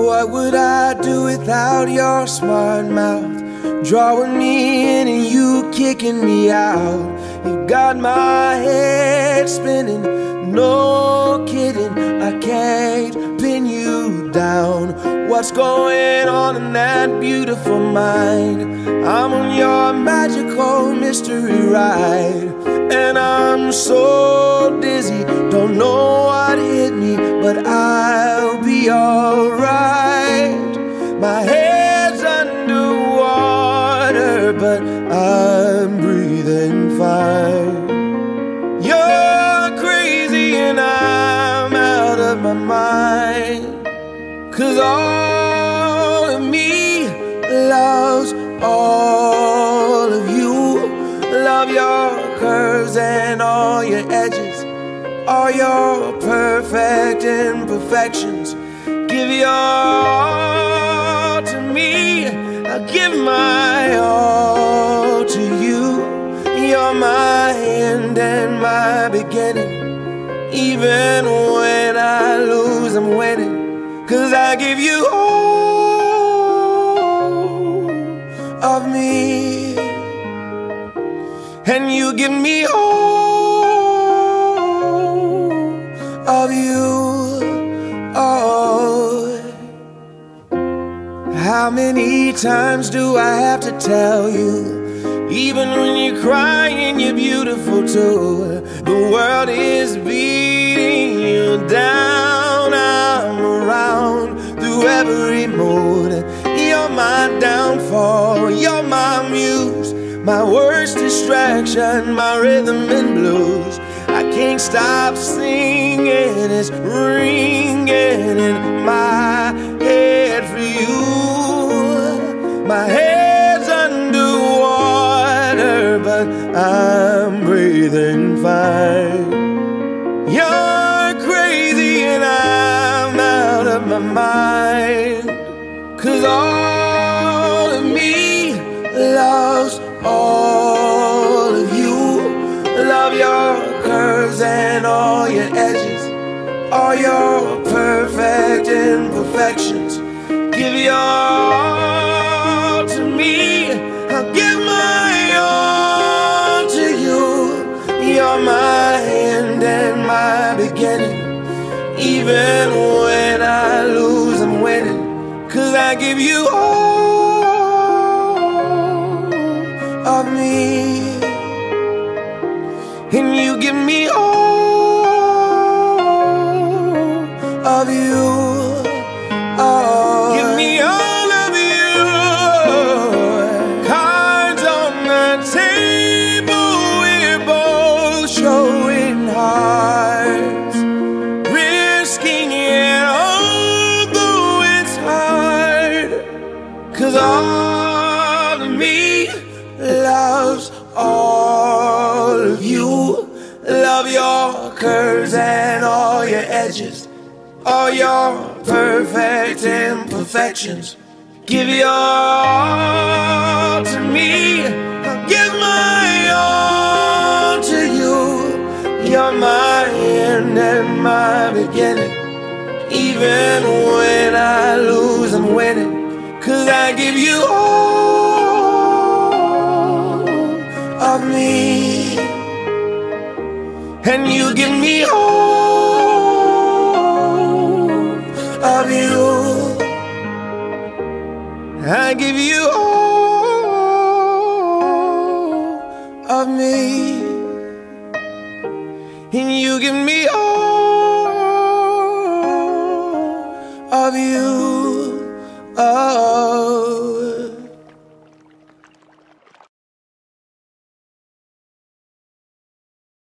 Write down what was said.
What would I do without your smart mouth? Drawing me in and you kicking me out. You got my head spinning, no kidding, I can't pin you down. What's going on in that beautiful mind? I'm on your magical mystery ride, and I'm so dizzy, don't know what hit me, but I'll be alright. My head's underwater, but I'm breathing fine. You're crazy and I'm out of my mind, 'cause all of me loves all of you. Love your curves and all your edges, all your perfect imperfections. Give your all to me, I'll give my all to you. You're my end and my beginning. Even when I lose, I'm winning, 'cause I give you all of me, and you give me all of you. Oh, how many times do I have to tell you? Even when you're crying, you're beautiful too. The world is beating you down. I'm around through every mood. You're my downfall, you're my muse, my worst distraction, my rhythm and blues. I can't stop singing, it's ringing in my head for you. My head's underwater, but I'm breathing fine. You're crazy and I'm out of my mind, 'cause all of me loves all of you. Love your curves and all your edges, all your perfect imperfections. Give your all to me, I'll give my all to you. You're my end and my beginning. Even when I lose, I'm winning, 'cause I give you all of me, and you give me all of you. Oh, give me all of you. Cards on the table, we're both showing hearts, risking it although it's hard, 'cause all of me loves all of you. Love your curves and all your edges, all your perfect imperfections. Give your all to me, I'll give my all to you. You're my end and my beginning. Even when I lose, I'm winning, 'cause I give you all of me, and you give me all of you. I give you all of me, and you give me all of you. Oh.